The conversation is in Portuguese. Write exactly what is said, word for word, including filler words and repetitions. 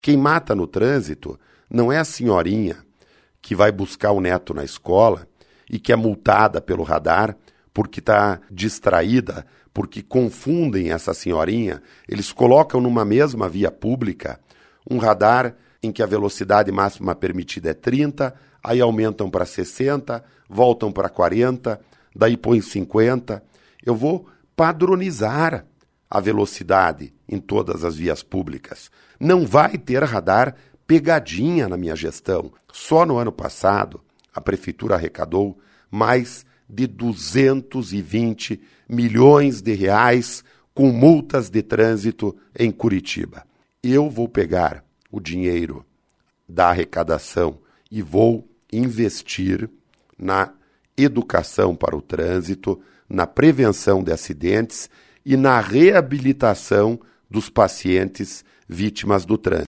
Quem mata no trânsito não é a senhorinha que vai buscar o neto na escola e que é multada pelo radar porque está distraída, porque confundem essa senhorinha. Eles colocam numa mesma via pública um radar em que a velocidade máxima permitida é trinta, aí aumentam para sessenta, voltam para quarenta, daí põem cinquenta. Eu vou padronizar a velocidade em todas as vias públicas. Não vai ter radar pegadinha na minha gestão. Só no ano passado, a Prefeitura arrecadou mais de duzentos e vinte milhões de reais com multas de trânsito em Curitiba. Eu vou pegar o dinheiro da arrecadação e vou investir na educação para o trânsito, na prevenção de acidentes e na reabilitação dos pacientes vítimas do trânsito.